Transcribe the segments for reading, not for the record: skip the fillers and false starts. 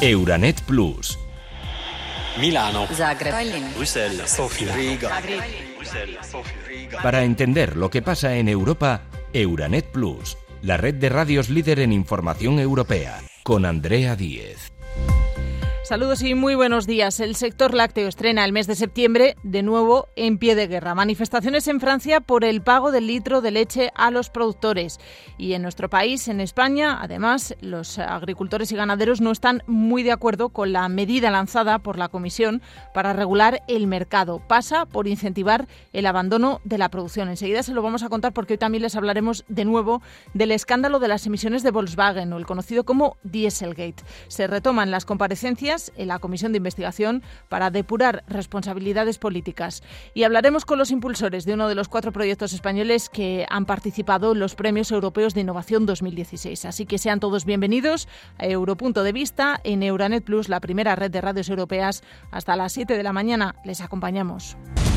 Euranet Plus. Milano, Zagreb, Bruselas, Sofía, Riga. Para entender lo que pasa en Europa, Euranet Plus, la red de radios líder en información europea, con Andrea Díez. Saludos y muy buenos días. El sector lácteo estrena el mes de septiembre de nuevo en pie de guerra. Manifestaciones en Francia por el pago del litro de leche a los productores. Y en nuestro país, en España, además, los agricultores y ganaderos no están muy de acuerdo con la medida lanzada por la Comisión para regular el mercado. Pasa por incentivar el abandono de la producción. Enseguida se lo vamos a contar porque hoy también les hablaremos de nuevo del escándalo de las emisiones de Volkswagen, o el conocido como Dieselgate. Se retoman las comparecencias en la Comisión de Investigación para depurar responsabilidades políticas. Y hablaremos con los impulsores de uno de los 4 proyectos españoles que han participado en los Premios Europeos de Innovación 2016. Así que sean todos bienvenidos a Europunto de Vista en Euranet Plus, la primera red de radios europeas. Hasta las 7 de la mañana les acompañamos.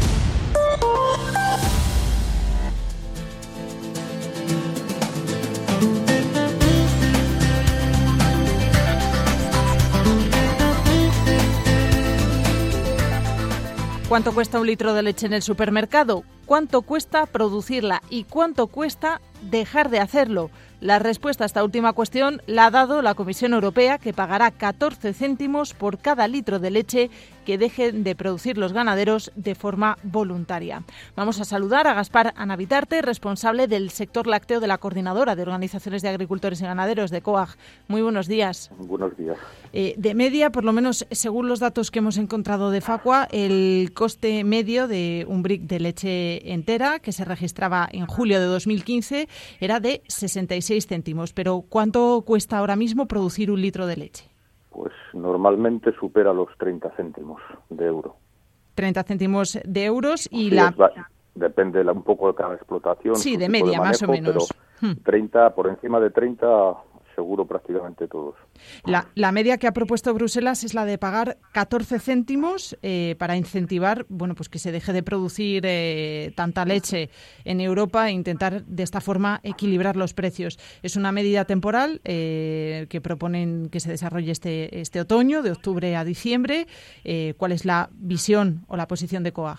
¿Cuánto cuesta un litro de leche en el supermercado? ¿Cuánto cuesta producirla? ¿Y cuánto cuesta dejar de hacerlo? La respuesta a esta última cuestión la ha dado la Comisión Europea, que pagará 14 céntimos por cada litro de leche que dejen de producir los ganaderos de forma voluntaria. Vamos a saludar a Gaspar Anabitarte, responsable del sector lácteo de la Coordinadora de Organizaciones de Agricultores y Ganaderos de COAG. Muy buenos días. Buenos días. De media, por lo menos según los datos que hemos encontrado de Facua, el coste medio de un brick de leche entera, que se registraba en julio de 2015, era de 66 céntimos. Pero ¿cuánto cuesta ahora mismo producir un litro de leche? Pues normalmente supera los 30 céntimos de euro. 30 céntimos de euros y sí, depende un poco de cada explotación. Sí, de media, manejo, más o menos. Pero 30, por encima de 30, seguro prácticamente todos. La media que ha propuesto Bruselas es la de pagar 14 céntimos para incentivar, bueno, pues que se deje de producir tanta leche en Europa e intentar de esta forma equilibrar los precios. Es una medida temporal que proponen que se desarrolle este otoño, de octubre a diciembre. ¿Cuál es la visión o la posición de COAG?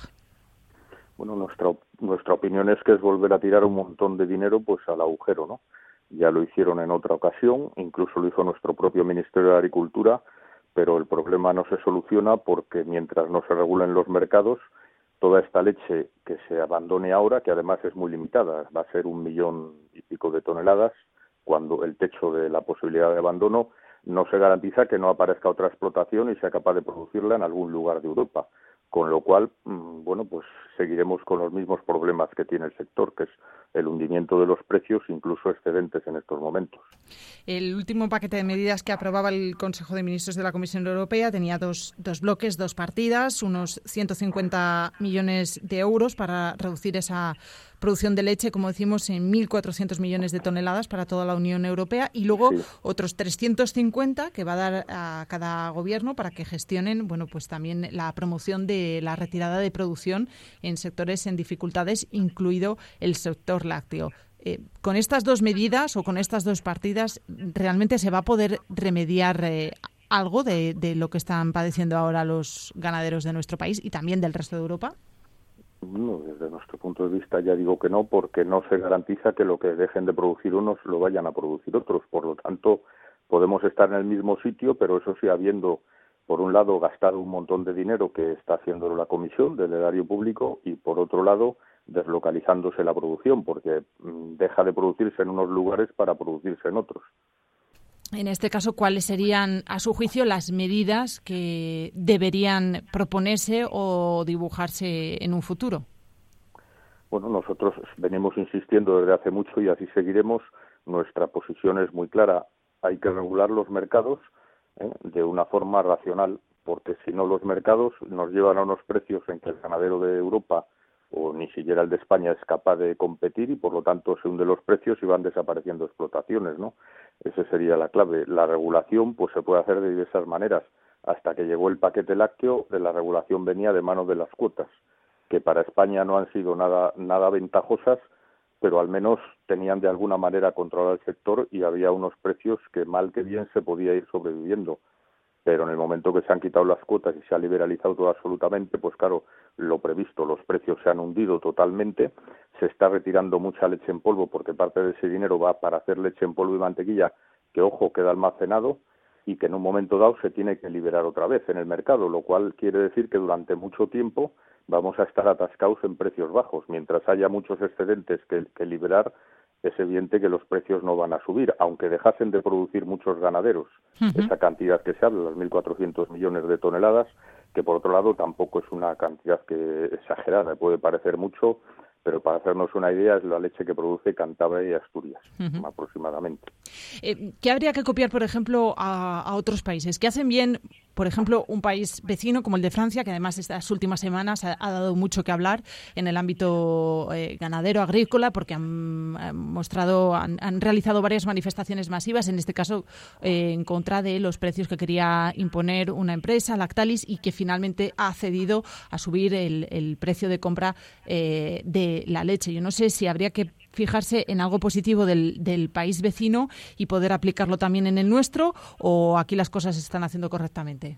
Bueno, nuestra opinión es que es volver a tirar un montón de dinero pues al agujero, ¿no? Ya lo hicieron en otra ocasión, incluso lo hizo nuestro propio Ministerio de Agricultura, pero el problema no se soluciona porque mientras no se regulen los mercados, toda esta leche que se abandone ahora, que además es muy limitada, va a ser 1,5 millones de toneladas, cuando el techo de la posibilidad de abandono, no se garantiza que no aparezca otra explotación y sea capaz de producirla en algún lugar de Europa. Con lo cual, bueno, pues seguiremos con los mismos problemas que tiene el sector, que es el hundimiento de los precios, incluso excedentes en estos momentos. El último paquete de medidas que aprobaba el Consejo de Ministros de la Comisión Europea tenía dos bloques, 2 partidas, unos 150 millones de euros para reducir esa producción de leche, como decimos, en 1.400 millones de toneladas para toda la Unión Europea, y luego otros 350 que va a dar a cada gobierno para que gestionen, bueno, pues también la promoción de la retirada de producción en sectores en dificultades, incluido el sector lácteo. Con estas 2 medidas o con estas 2 partidas, ¿realmente se va a poder remediar algo de lo que están padeciendo ahora los ganaderos de nuestro país y también del resto de Europa? No, desde nuestro punto de vista ya digo que no, porque no se garantiza que lo que dejen de producir unos lo vayan a producir otros. Por lo tanto, podemos estar en el mismo sitio, pero eso sí, habiendo, por un lado, gastado un montón de dinero que está haciendo la Comisión del Erario Público y, por otro lado, deslocalizándose la producción, porque deja de producirse en unos lugares para producirse en otros. En este caso, ¿cuáles serían, a su juicio, las medidas que deberían proponerse o dibujarse en un futuro? Bueno, nosotros venimos insistiendo desde hace mucho y así seguiremos. Nuestra posición es muy clara. Hay que regular los mercados de una forma racional, porque si no los mercados nos llevan a unos precios en que el ganadero de Europa o ni siquiera el de España es capaz de competir y por lo tanto se hunden los precios y van desapareciendo explotaciones, ¿no? Esa sería la clave. La regulación pues se puede hacer de diversas maneras. Hasta que llegó el paquete lácteo, la regulación venía de mano de las cuotas, que para España no han sido nada ventajosas, pero al menos tenían de alguna manera controlado el sector y había unos precios que mal que bien se podía ir sobreviviendo. pero en el momento que se han quitado las cuotas y se ha liberalizado todo absolutamente, pues claro, lo previsto, los precios se han hundido totalmente, se está retirando mucha leche en polvo porque parte de ese dinero va para hacer leche en polvo y mantequilla, que ojo, queda almacenado y que en un momento dado se tiene que liberar otra vez en el mercado, lo cual quiere decir que durante mucho tiempo vamos a estar atascados en precios bajos. Mientras haya muchos excedentes que liberar, es evidente que los precios no van a subir, aunque dejasen de producir muchos ganaderos esa cantidad que se habla, los 1.400 millones de toneladas, que por otro lado tampoco es una cantidad que exagerada, puede parecer mucho, pero para hacernos una idea es la leche que produce Cantabria y Asturias, aproximadamente. ¿Qué habría que copiar, por ejemplo, a otros países? ¿Qué hacen bien, por ejemplo, un país vecino como el de Francia, que además estas últimas semanas ha dado mucho que hablar en el ámbito ganadero, agrícola, porque han realizado varias manifestaciones masivas, en este caso en contra de los precios que quería imponer una empresa, Lactalis, y que finalmente ha cedido a subir el precio de compra de la leche? Yo no sé si habría que fijarse en algo positivo del país vecino y poder aplicarlo también en el nuestro, o aquí las cosas se están haciendo correctamente.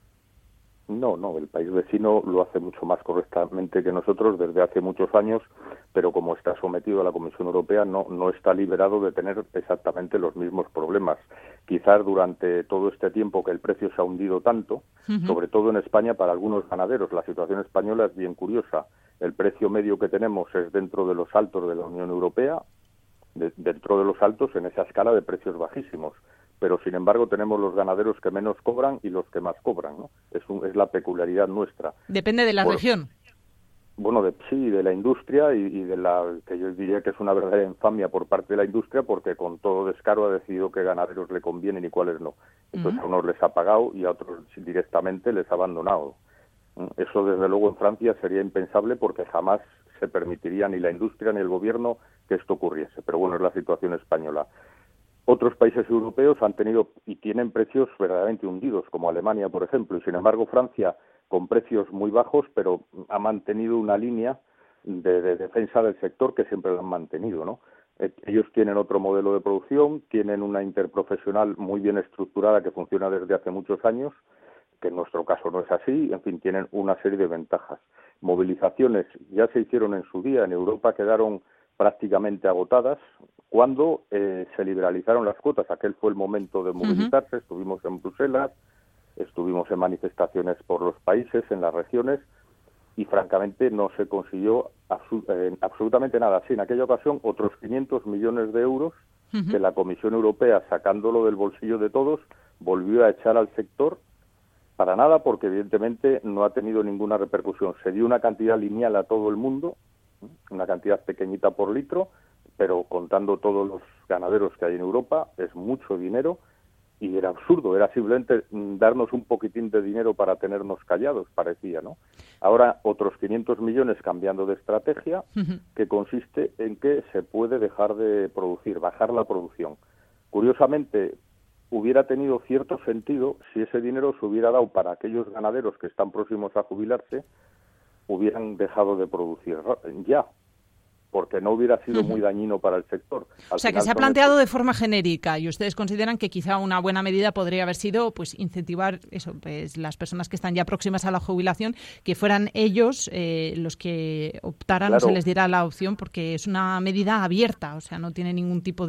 No, el país vecino lo hace mucho más correctamente que nosotros desde hace muchos años, pero como está sometido a la Comisión Europea no está liberado de tener exactamente los mismos problemas. Quizás durante todo este tiempo que el precio se ha hundido tanto, sobre todo en España para algunos ganaderos, la situación española es bien curiosa. El precio medio que tenemos es dentro de los altos de la Unión Europea, dentro de los altos en esa escala de precios bajísimos. Pero, sin embargo, tenemos los ganaderos que menos cobran y los que más cobran, ¿no? Es la peculiaridad nuestra. Depende de la región. Bueno, de la industria y de la que yo diría que es una verdadera infamia por parte de la industria, porque con todo descaro ha decidido qué ganaderos le convienen y cuáles no. Entonces a unos les ha pagado y a otros directamente les ha abandonado. Eso, desde luego, en Francia sería impensable porque jamás se permitiría ni la industria ni el gobierno que esto ocurriese. Pero bueno, es la situación española. Otros países europeos han tenido y tienen precios verdaderamente hundidos, como Alemania, por ejemplo, y sin embargo Francia, con precios muy bajos, pero ha mantenido una línea de defensa del sector que siempre lo han mantenido, ¿no? Ellos tienen otro modelo de producción, tienen una interprofesional muy bien estructurada que funciona desde hace muchos años, que en nuestro caso no es así, en fin, tienen una serie de ventajas. Movilizaciones ya se hicieron en su día, en Europa quedaron prácticamente agotadas cuando se liberalizaron las cuotas. Aquel fue el momento de movilizarse, estuvimos en Bruselas, estuvimos en manifestaciones por los países, en las regiones, y francamente no se consiguió absolutamente nada. Sí, en aquella ocasión otros 500 millones de euros que la Comisión Europea, sacándolo del bolsillo de todos, volvió a echar al sector para nada, porque evidentemente no ha tenido ninguna repercusión. Se dio una cantidad lineal a todo el mundo, una cantidad pequeñita por litro, pero contando todos los ganaderos que hay en Europa, es mucho dinero, y era absurdo, era simplemente darnos un poquitín de dinero para tenernos callados, parecía, ¿no? Ahora otros 500 millones cambiando de estrategia, que consiste en que se puede dejar de producir, bajar la producción. Curiosamente, hubiera tenido cierto sentido si ese dinero se hubiera dado para aquellos ganaderos que están próximos a jubilarse, hubieran dejado de producir ya, porque no hubiera sido muy dañino para el sector. O sea, que se ha planteado de forma genérica, y ustedes consideran que quizá una buena medida podría haber sido pues incentivar eso, pues las personas que están ya próximas a la jubilación, que fueran ellos los que optaran, claro, o se les diera la opción, porque es una medida abierta, o sea, no tiene ningún tipo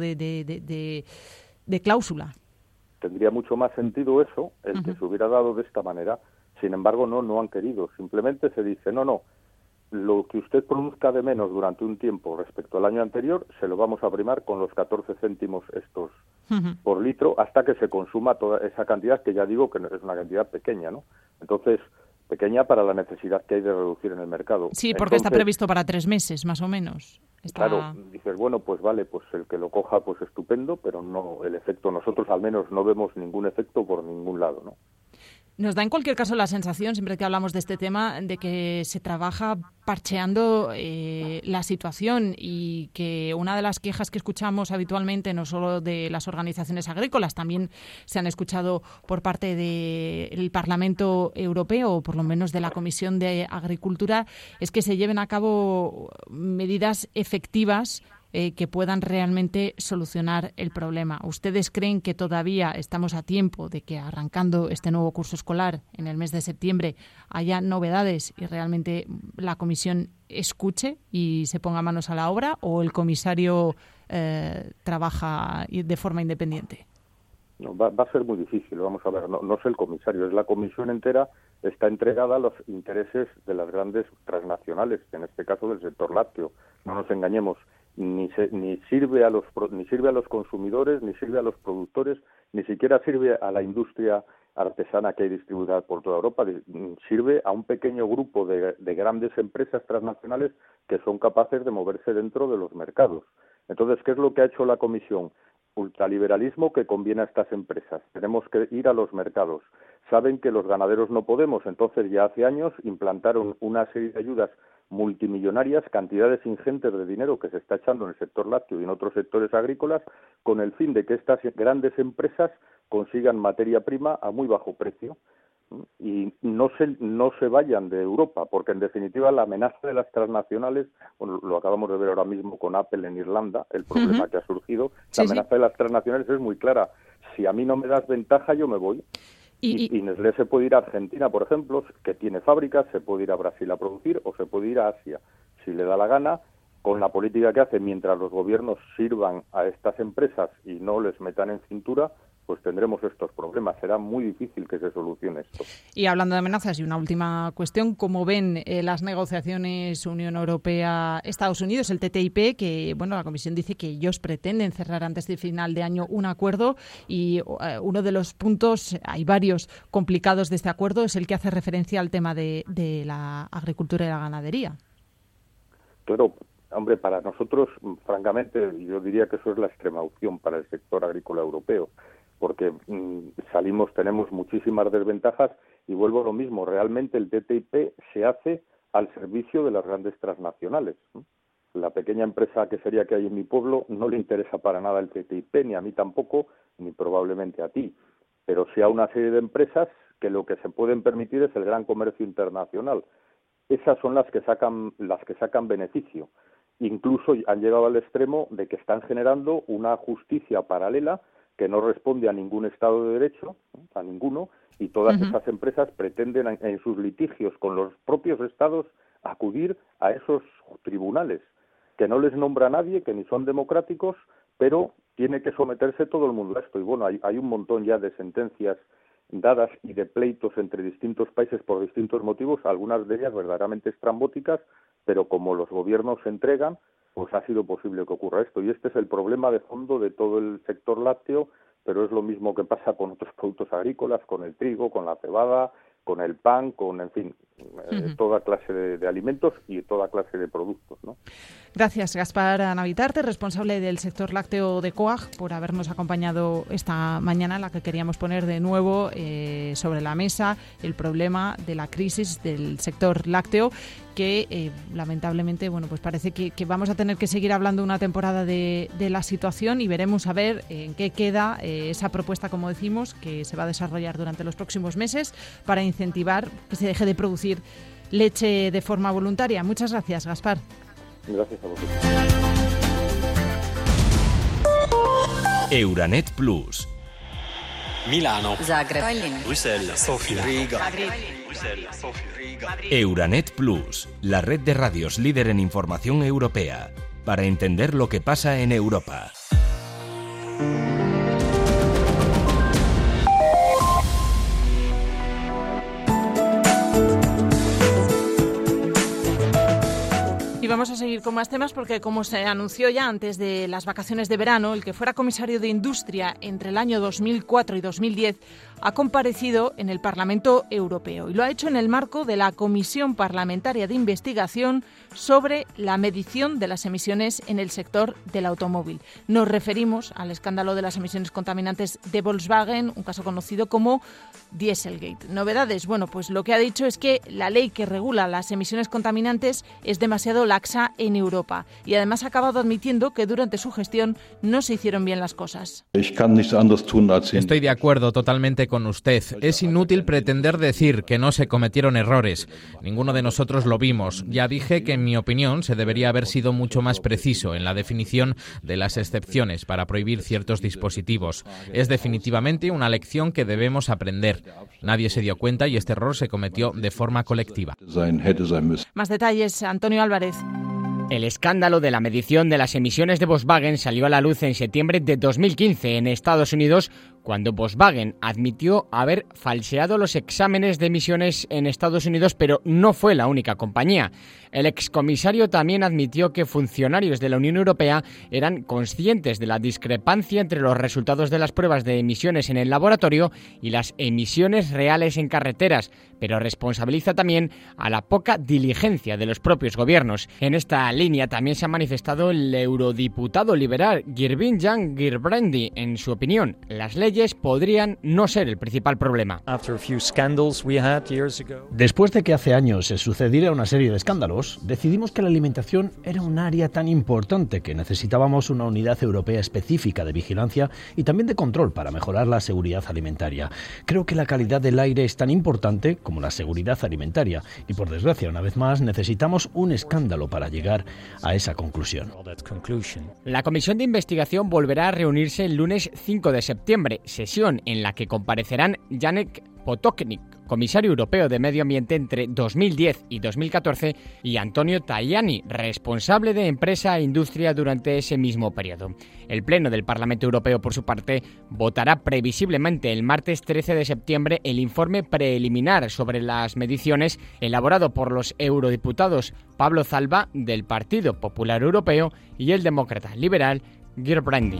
de cláusula. Tendría mucho más sentido eso, el que se hubiera dado de esta manera. Sin embargo, no han querido. Simplemente se dice, no, lo que usted produzca de menos durante un tiempo respecto al año anterior, se lo vamos a primar con los 14 céntimos estos por litro, hasta que se consuma toda esa cantidad, que ya digo que es una cantidad pequeña, ¿no? Entonces, pequeña para la necesidad que hay de reducir en el mercado. Sí, porque está previsto para 3 meses, más o menos. Claro, dices, bueno, pues vale, pues el que lo coja, pues estupendo, pero no el efecto, nosotros al menos no vemos ningún efecto por ningún lado, ¿no? Nos da en cualquier caso la sensación, siempre que hablamos de este tema, de que se trabaja parcheando la situación, y que una de las quejas que escuchamos habitualmente, no solo de las organizaciones agrícolas, también se han escuchado por parte del Parlamento Europeo, o por lo menos de la Comisión de Agricultura, es que se lleven a cabo medidas efectivas que puedan realmente solucionar el problema. ¿Ustedes creen que todavía estamos a tiempo de que, arrancando este nuevo curso escolar en el mes de septiembre, haya novedades y realmente la Comisión escuche y se ponga manos a la obra, o el comisario trabaja de forma independiente? No, va a ser muy difícil. Vamos a ver, no es el comisario, es la comisión entera, está entregada a los intereses de las grandes transnacionales, en este caso del sector lácteo. No nos engañemos, ni sirve a los consumidores, ni sirve a los productores, ni siquiera sirve a la industria artesana que hay distribuida por toda Europa. Sirve a un pequeño grupo de grandes empresas transnacionales que son capaces de moverse dentro de los mercados. Entonces, ¿qué es lo que ha hecho la Comisión? Ultraliberalismo que conviene a estas empresas. Tenemos que ir a los mercados. Saben que los ganaderos no podemos, entonces ya hace años implantaron una serie de ayudas multimillonarias, cantidades ingentes de dinero que se está echando en el sector lácteo y en otros sectores agrícolas, con el fin de que estas grandes empresas consigan materia prima a muy bajo precio y no se vayan de Europa, porque en definitiva la amenaza de las transnacionales, bueno, lo acabamos de ver ahora mismo con Apple en Irlanda, el problema que ha surgido, la amenaza de las transnacionales es muy clara. Si a mí no me das ventaja, yo me voy. Y Nestlé se puede ir a Argentina, por ejemplo, que tiene fábricas, se puede ir a Brasil a producir o se puede ir a Asia, si le da la gana, con la política que hace, mientras los gobiernos sirvan a estas empresas y no les metan en cintura, pues tendremos estos problemas. Será muy difícil que se solucione esto. Y hablando de amenazas, y una última cuestión, ¿cómo ven las negociaciones Unión Europea-Estados Unidos, el TTIP, que bueno, la Comisión dice que ellos pretenden cerrar antes del final de año un acuerdo y uno de los puntos, hay varios complicados de este acuerdo, es el que hace referencia al tema de la agricultura y la ganadería? Claro, hombre, para nosotros, francamente, yo diría que eso es la extrema opción para el sector agrícola europeo, porque tenemos muchísimas desventajas y vuelvo a lo mismo, realmente el TTIP se hace al servicio de las grandes transnacionales. La pequeña empresa que hay en mi pueblo no le interesa para nada el TTIP, ni a mí tampoco, ni probablemente a ti, pero sí a una serie de empresas que lo que se pueden permitir es el gran comercio internacional. Esas son las que sacan beneficio. Incluso han llegado al extremo de que están generando una justicia paralela que no responde a ningún Estado de Derecho, a ninguno, y todas esas empresas pretenden en sus litigios con los propios Estados acudir a esos tribunales, que no les nombra nadie, que ni son democráticos, pero tiene que someterse todo el mundo a esto. Y bueno, hay un montón ya de sentencias dadas y de pleitos entre distintos países por distintos motivos, algunas de ellas verdaderamente estrambóticas, pero como los gobiernos se entregan, pues ha sido posible que ocurra esto. Y este es el problema de fondo de todo el sector lácteo, pero es lo mismo que pasa con otros productos agrícolas, con el trigo, con la cebada, con el pan, en fin, toda clase de alimentos y toda clase de productos, ¿no? Gracias, Gaspar Navitarte, responsable del sector lácteo de COAG, por habernos acompañado esta mañana, en la que queríamos poner de nuevo sobre la mesa el problema de la crisis del sector lácteo, que lamentablemente, bueno, pues parece que vamos a tener que seguir hablando una temporada de la situación y veremos a ver en qué queda esa propuesta, como decimos, que se va a desarrollar durante los próximos meses para incentivar que se deje de producir leche de forma voluntaria. Muchas gracias, Gaspar. Gracias a vosotros. Euranet Plus. Milano. Zagreb. Bruselas. Sofía. Riga. Euranet Plus, la red de radios líder en información europea, para entender lo que pasa en Europa. Y vamos a seguir con más temas porque, como se anunció ya antes de las vacaciones de verano, el que fuera comisario de Industria entre el año 2004 y 2010 ha comparecido en el Parlamento Europeo y lo ha hecho en el marco de la Comisión Parlamentaria de Investigación sobre la medición de las emisiones en el sector del automóvil. Nos referimos al escándalo de las emisiones contaminantes de Volkswagen, un caso conocido como Dieselgate. ¿Novedades? Bueno, pues lo que ha dicho es que la ley que regula las emisiones contaminantes es demasiado laxa inversa en Europa. Y además ha acabado admitiendo que durante su gestión no se hicieron bien las cosas. Estoy de acuerdo totalmente con usted. Es inútil pretender decir que no se cometieron errores. Ninguno de nosotros lo vimos. Ya dije que, en mi opinión, se debería haber sido mucho más preciso en la definición de las excepciones para prohibir ciertos dispositivos. Es definitivamente una lección que debemos aprender. Nadie se dio cuenta y este error se cometió de forma colectiva. Más detalles, Antonio Álvarez. El escándalo de la medición de las emisiones de Volkswagen salió a la luz en septiembre de 2015 en Estados Unidos, cuando Volkswagen admitió haber falseado los exámenes de emisiones en Estados Unidos, pero no fue la única compañía. El excomisario también admitió que funcionarios de la Unión Europea eran conscientes de la discrepancia entre los resultados de las pruebas de emisiones en el laboratorio y las emisiones reales en carreteras, pero responsabiliza también a la poca diligencia de los propios gobiernos. En esta línea también se ha manifestado el eurodiputado liberal Gerbjan Gerbrandy. En su opinión, las leyes podrían no ser el principal problema. Después de que hace años se sucediera una serie de escándalos, decidimos que la alimentación era un área tan importante que necesitábamos una unidad europea específica de vigilancia y también de control para mejorar la seguridad alimentaria. Creo que la calidad del aire es tan importante como la seguridad alimentaria y, por desgracia, una vez más, necesitamos un escándalo para llegar a esa conclusión. La comisión de investigación volverá a reunirse el lunes 5 de septiembre, sesión en la que comparecerán Janek Potočnik, comisario europeo de Medio Ambiente entre 2010 y 2014, y Antonio Tajani, responsable de Empresa e Industria durante ese mismo periodo. El Pleno del Parlamento Europeo, por su parte, votará previsiblemente el martes 13 de septiembre el informe preliminar sobre las mediciones elaborado por los eurodiputados Pablo Zalba, del Partido Popular Europeo, y el demócrata liberal Gerbrandy.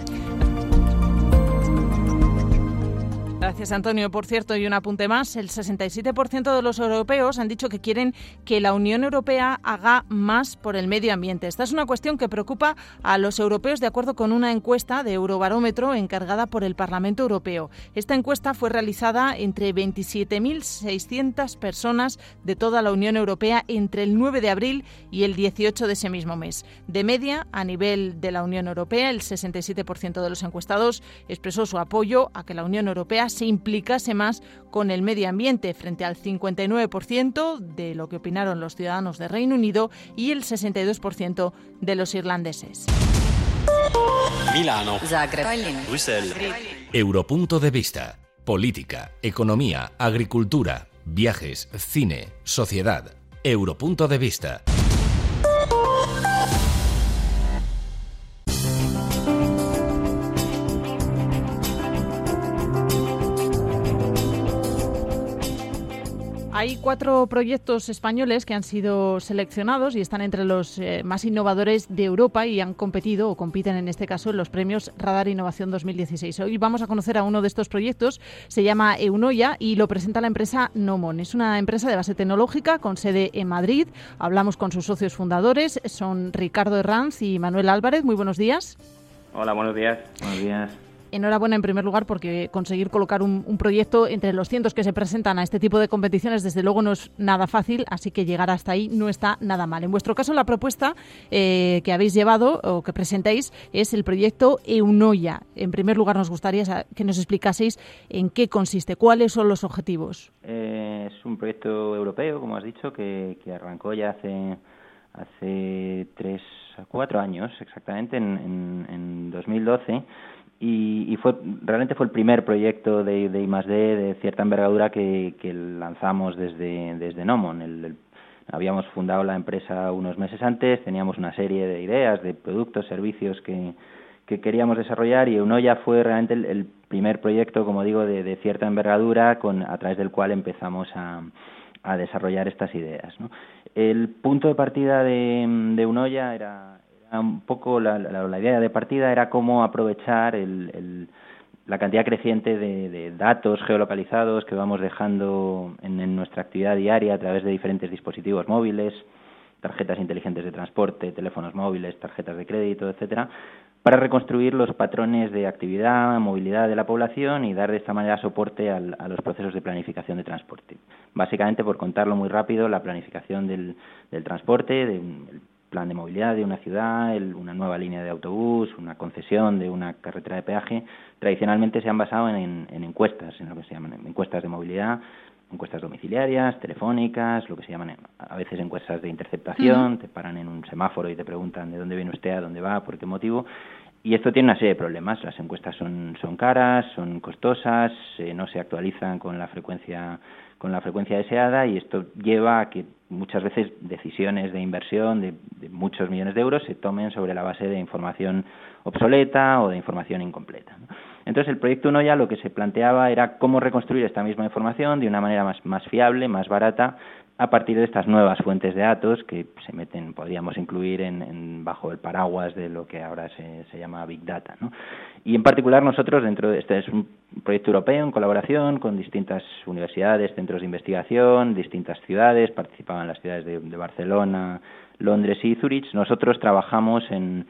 Gracias, Antonio. Por cierto, y un apunte más, el 67% de los europeos han dicho que quieren que la Unión Europea haga más por el medio ambiente. Esta es una cuestión que preocupa a los europeos, de acuerdo con una encuesta de Eurobarómetro encargada por el Parlamento Europeo. Esta encuesta fue realizada entre 27.600 personas de toda la Unión Europea entre el 9 de abril y el 18 de ese mismo mes. De media, a nivel de la Unión Europea, el 67% de los encuestados expresó su apoyo a que la Unión Europea se implicase más con el medio ambiente, frente al 59% de lo que opinaron los ciudadanos de Reino Unido y el 62% de los irlandeses. Milano, Zagreb, Bruselas. Europunto de vista. Política, economía, agricultura, viajes, cine, sociedad. Europunto de vista. Hay 4 proyectos españoles que han sido seleccionados y están entre los más innovadores de Europa y han competido o compiten en este caso en los premios Radar Innovación 2016. Hoy vamos a conocer a uno de estos proyectos, se llama Eunoia y lo presenta la empresa Nomon. Es una empresa de base tecnológica con sede en Madrid. Hablamos con sus socios fundadores, son Ricardo Herranz y Manuel Álvarez. Muy buenos días. Hola, buenos días. Buenos días. Enhorabuena en primer lugar porque conseguir colocar un proyecto entre los cientos que se presentan a este tipo de competiciones desde luego no es nada fácil, así que llegar hasta ahí no está nada mal. En vuestro caso la propuesta que habéis llevado o que presentáis es el proyecto Eunoia. En primer lugar nos gustaría que nos explicaseis en qué consiste, cuáles son los objetivos. Es un proyecto europeo, como has dicho, que arrancó ya hace 3 a 4 años exactamente, en 2012. Y realmente fue el primer proyecto de I+D de cierta envergadura que lanzamos desde Nomon. Habíamos fundado la empresa unos meses antes, teníamos una serie de ideas, de productos, servicios que queríamos desarrollar, y Eunoia fue realmente el primer proyecto, como digo, de cierta envergadura a través del cual empezamos a desarrollar estas ideas, ¿no? El punto de partida de Eunoia era un poco la idea de partida era cómo aprovechar la cantidad creciente de datos geolocalizados que vamos dejando en nuestra actividad diaria a través de diferentes dispositivos móviles, tarjetas inteligentes de transporte, teléfonos móviles, tarjetas de crédito, etcétera, para reconstruir los patrones de actividad, movilidad de la población y dar de esta manera soporte a los procesos de planificación de transporte. Básicamente, por contarlo muy rápido, la planificación del transporte, plan de movilidad de una ciudad, una nueva línea de autobús, una concesión de una carretera de peaje, tradicionalmente se han basado en encuestas, en lo que se llaman encuestas de movilidad, encuestas domiciliarias, telefónicas, lo que se llaman a veces encuestas de interceptación, te paran en un semáforo y te preguntan de dónde viene usted, a dónde va, por qué motivo. Y esto tiene una serie de problemas. Las encuestas son caras, son costosas, no se actualizan con la frecuencia deseada, y esto lleva a que muchas veces decisiones de inversión de muchos millones de euros se tomen sobre la base de información obsoleta o de información incompleta, ¿no? Entonces, el proyecto Unoya lo que se planteaba era cómo reconstruir esta misma información de una manera más fiable, más barata, a partir de estas nuevas fuentes de datos que se meten, podríamos incluir bajo el paraguas de lo que ahora se llama Big Data, ¿no? Y en particular nosotros, este es un proyecto europeo en colaboración con distintas universidades, centros de investigación, distintas ciudades, participaban las ciudades de Barcelona, Londres y Zúrich. Nosotros trabajamos en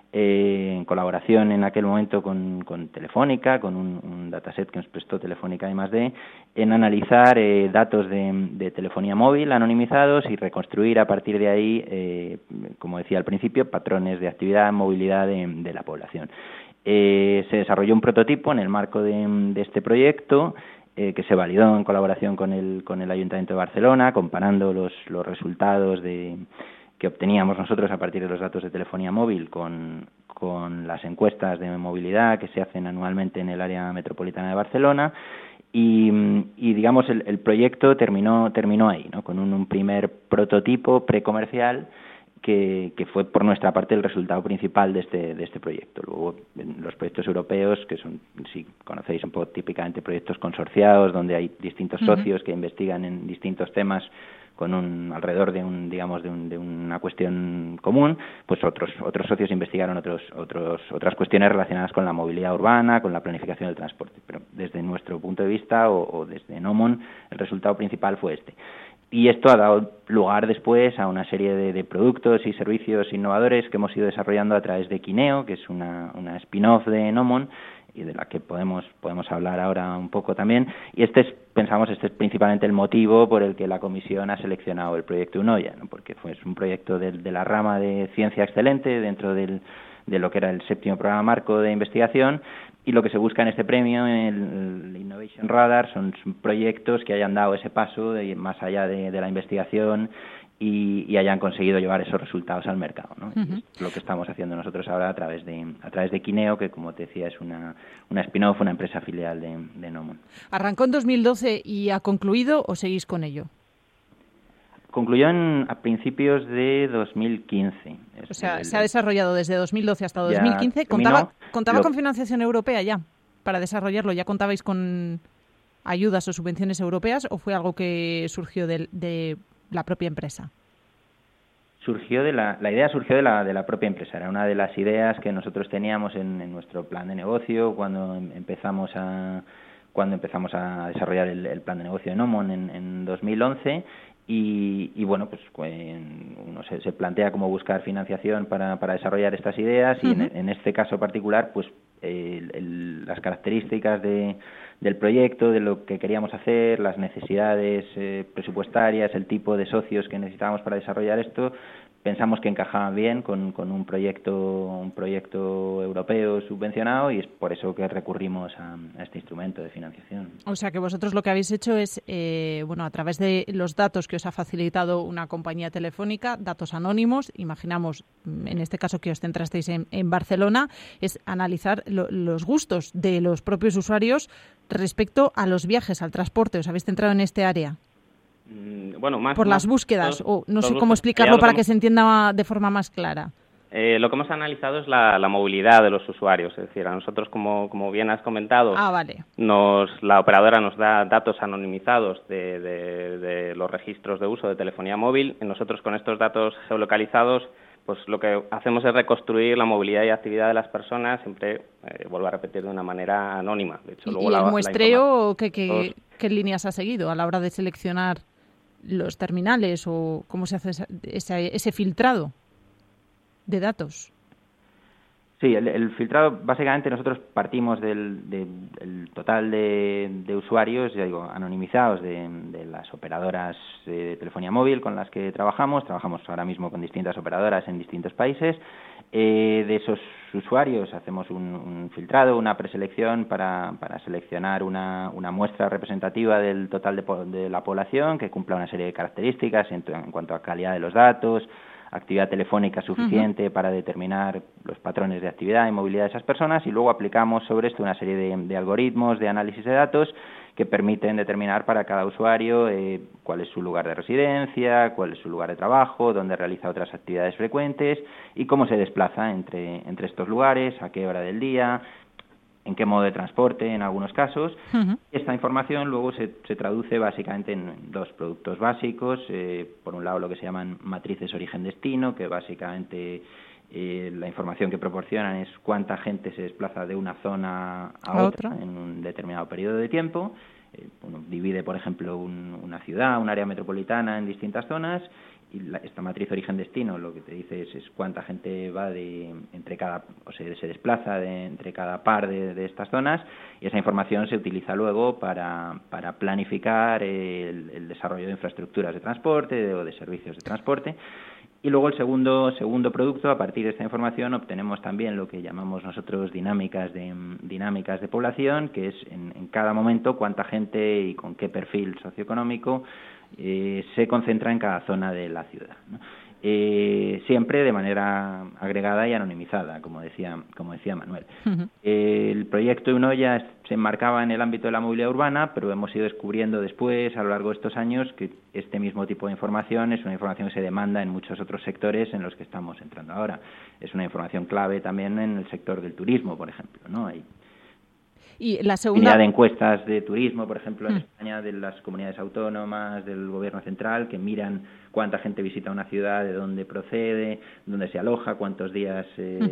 colaboración en aquel momento con Telefónica, con un dataset que nos prestó Telefónica I+D, en analizar datos de telefonía móvil anonimizados y reconstruir a partir de ahí, como decía al principio, patrones de actividad, movilidad de la población. Se desarrolló un prototipo en el marco de este proyecto, que se validó en colaboración con el Ayuntamiento de Barcelona, comparando los resultados que obteníamos nosotros a partir de los datos de telefonía móvil con las encuestas de movilidad que se hacen anualmente en el área metropolitana de Barcelona, y digamos el proyecto terminó ahí, ¿no? Con un primer prototipo precomercial que fue por nuestra parte el resultado principal de este proyecto. Luego, los proyectos europeos, que son, si conocéis un poco típicamente proyectos consorciados, donde hay distintos socios que investigan en distintos temas con alrededor de una cuestión común, pues otros socios investigaron otras cuestiones relacionadas con la movilidad urbana, con la planificación del transporte. Pero desde nuestro punto de vista o desde Nomon, el resultado principal fue este. Y esto ha dado lugar después a una serie de productos y servicios innovadores que hemos ido desarrollando a través de Kineo, que es una spin-off de Nomon, y de la que podemos hablar ahora un poco también. Y este es principalmente el motivo por el que la Comisión ha seleccionado el proyecto Unoya, ¿no? Porque fue un proyecto de la rama de ciencia excelente dentro de lo que era el 7º programa marco de investigación, y lo que se busca en este premio, el Innovation Radar, son proyectos que hayan dado ese paso más allá de la investigación y hayan conseguido llevar esos resultados al mercado, ¿no? Y es lo que estamos haciendo nosotros ahora a través de Kineo, que, como te decía, es una spin-off, una empresa filial de Nomon. ¿Arrancó en 2012 y ha concluido o seguís con ello? Concluyó a principios de 2015. O sea, se ha desarrollado desde 2012 hasta 2015. ¿Contaba con financiación europea ya para desarrollarlo? ¿Ya contabais con ayudas o subvenciones europeas o fue algo que surgió de la propia empresa? La idea surgió de la propia empresa. Era una de las ideas que nosotros teníamos en nuestro plan de negocio cuando empezamos a desarrollar el plan de negocio de Nomon en 2011. Y bueno, pues uno se plantea cómo buscar financiación para desarrollar estas ideas, y en este caso particular, pues las características del proyecto, de lo que queríamos hacer, las necesidades presupuestarias, el tipo de socios que necesitábamos para desarrollar esto, pensamos que encajaban bien con un proyecto europeo subvencionado, y es por eso que recurrimos a este instrumento de financiación. O sea que vosotros lo que habéis hecho es, a través de los datos que os ha facilitado una compañía telefónica, datos anónimos, imaginamos en este caso que os centrasteis en Barcelona, es analizar los gustos de los propios usuarios respecto a los viajes, al transporte. ¿Os habéis centrado en este área? Bueno, más por las búsquedas, o no sé cómo explicarlo para que se entienda de forma más clara. Lo que hemos analizado es la movilidad de los usuarios, es decir, a nosotros, como bien has comentado, vale. La operadora nos da datos anonimizados de los registros de uso de telefonía móvil, y nosotros con estos datos geolocalizados, pues lo que hacemos es reconstruir la movilidad y actividad de las personas, siempre, vuelvo a repetir, de una manera anónima. De hecho, luego ¿Y el muestreo qué líneas ha seguido a la hora de seleccionar los terminales, o cómo se hace ese filtrado de datos? Sí, el filtrado, básicamente nosotros partimos del total de usuarios, ya digo, anonimizados de las operadoras de telefonía móvil con las que trabajamos ahora mismo con distintas operadoras en distintos países. De esos usuarios hacemos un filtrado, una preselección para seleccionar una muestra representativa del total de la población que cumpla una serie de características en cuanto a calidad de los datos, actividad telefónica suficiente para determinar los patrones de actividad y movilidad de esas personas, y luego aplicamos sobre esto una serie de algoritmos de análisis de datos que permiten determinar para cada usuario cuál es su lugar de residencia, cuál es su lugar de trabajo, dónde realiza otras actividades frecuentes y cómo se desplaza entre estos lugares, a qué hora del día, en qué modo de transporte en algunos casos. Esta información luego se traduce básicamente en dos productos básicos. Por un lado, lo que se llaman matrices origen-destino, que básicamente la información que proporcionan es cuánta gente se desplaza de una zona a otra en un determinado periodo de tiempo. Uno divide, por ejemplo, una ciudad, un área metropolitana en distintas zonas, y esta matriz origen-destino lo que te dice es cuánta gente va se desplaza entre cada par de estas zonas, y esa información se utiliza luego para planificar el desarrollo de infraestructuras de transporte o de servicios de transporte. Y luego el segundo producto, a partir de esta información obtenemos también lo que llamamos nosotros dinámicas de población, que es en cada momento cuánta gente y con qué perfil socioeconómico se concentra en cada zona de la ciudad, ¿no? Siempre de manera agregada y anonimizada, como decía Manuel. El proyecto Unoya se enmarcaba en el ámbito de la movilidad urbana, pero hemos ido descubriendo después, a lo largo de estos años, que este mismo tipo de información es una información que se demanda en muchos otros sectores en los que estamos entrando ahora. Es una información clave también en el sector del turismo, por ejemplo, ¿no? Y la segunda de encuestas de turismo, por ejemplo, en España, de las comunidades autónomas, del gobierno central, que miran cuánta gente visita una ciudad, de dónde procede, dónde se aloja, cuántos días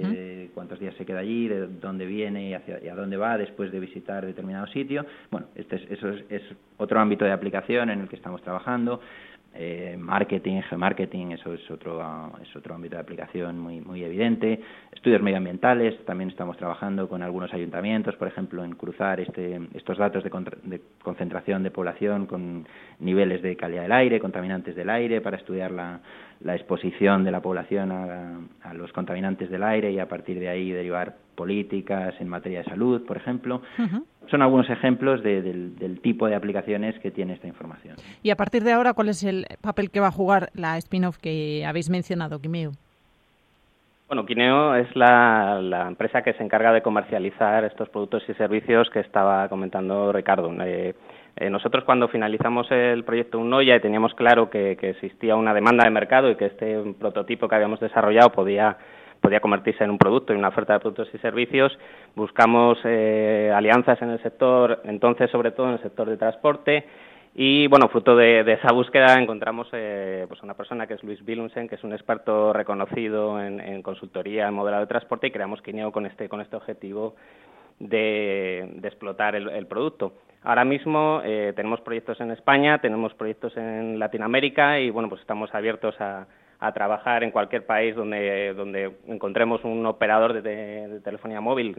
se queda allí, de dónde viene y a dónde va después de visitar determinado sitio. Bueno, eso es otro ámbito de aplicación en el que estamos trabajando. Marketing, geomarketing, eso es otro ámbito de aplicación muy evidente. Estudios medioambientales, también estamos trabajando con algunos ayuntamientos, por ejemplo, en cruzar estos datos de concentración de población con niveles de calidad del aire, contaminantes del aire, para estudiar la exposición de la población a los contaminantes del aire y a partir de ahí derivar políticas en materia de salud, por ejemplo. Son algunos ejemplos del tipo de aplicaciones que tiene esta información. Y a partir de ahora, ¿cuál es el papel que va a jugar la spin-off que habéis mencionado, Quimeo? Bueno, Quineo es la empresa que se encarga de comercializar estos productos y servicios que estaba comentando Ricardo. Nosotros cuando finalizamos el proyecto Unoya y teníamos claro que existía una demanda de mercado y que este prototipo que habíamos desarrollado podía convertirse en un producto y una oferta de productos y servicios, buscamos alianzas en el sector, entonces sobre todo en el sector de transporte, y bueno, fruto de esa búsqueda encontramos pues una persona que es Luis Billumsen, que es un experto reconocido en consultoría en modelado de transporte, y creamos Quineo con este objetivo de explotar el producto. Ahora mismo tenemos proyectos en España, tenemos proyectos en Latinoamérica y bueno, pues estamos abiertos a trabajar en cualquier país donde encontremos un operador de telefonía móvil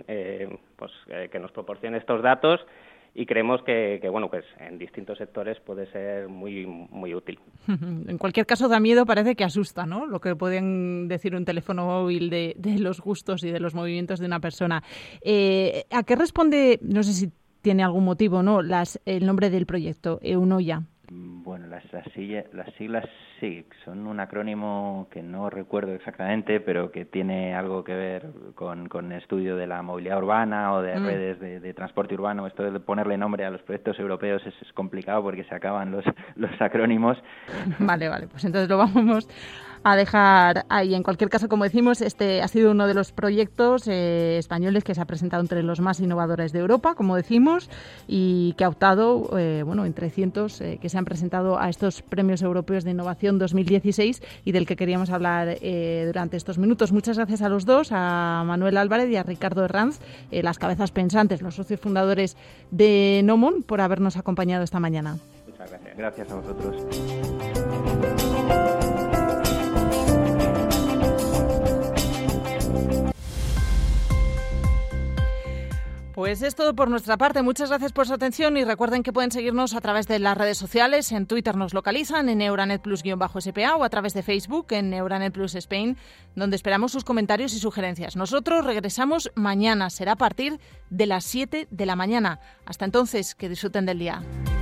que nos proporcione estos datos, y creemos que bueno, pues en distintos sectores puede ser muy muy útil. En cualquier caso da miedo, parece que asusta, ¿no? Lo que pueden decir un teléfono móvil de los gustos y de los movimientos de una persona. ¿A qué responde, no sé si tiene algún motivo, ¿no?, el nombre del proyecto, Unoya? Bueno, las siglas sí, son un acrónimo que no recuerdo exactamente, pero que tiene algo que ver con estudio de la movilidad urbana o de redes de transporte urbano. Esto de ponerle nombre a los proyectos europeos es complicado porque se acaban los acrónimos. Vale, pues entonces lo vamos a dejar ahí. En cualquier caso, como decimos, este ha sido uno de los proyectos españoles que se ha presentado entre los más innovadores de Europa, como decimos, y que ha optado, entre cientos que se han presentado a estos premios europeos de innovación 2016 y del que queríamos hablar durante estos minutos. Muchas gracias a los dos, a Manuel Álvarez y a Ricardo Herranz, las cabezas pensantes, los socios fundadores de Nomon, por habernos acompañado esta mañana. Muchas gracias. Gracias a vosotros. Pues es todo por nuestra parte. Muchas gracias por su atención y recuerden que pueden seguirnos a través de las redes sociales. En Twitter nos localizan en Euranet Plus-SPA o a través de Facebook en Euranet Plus Spain, donde esperamos sus comentarios y sugerencias. Nosotros regresamos mañana. Será a partir de las 7 de la mañana. Hasta entonces, que disfruten del día.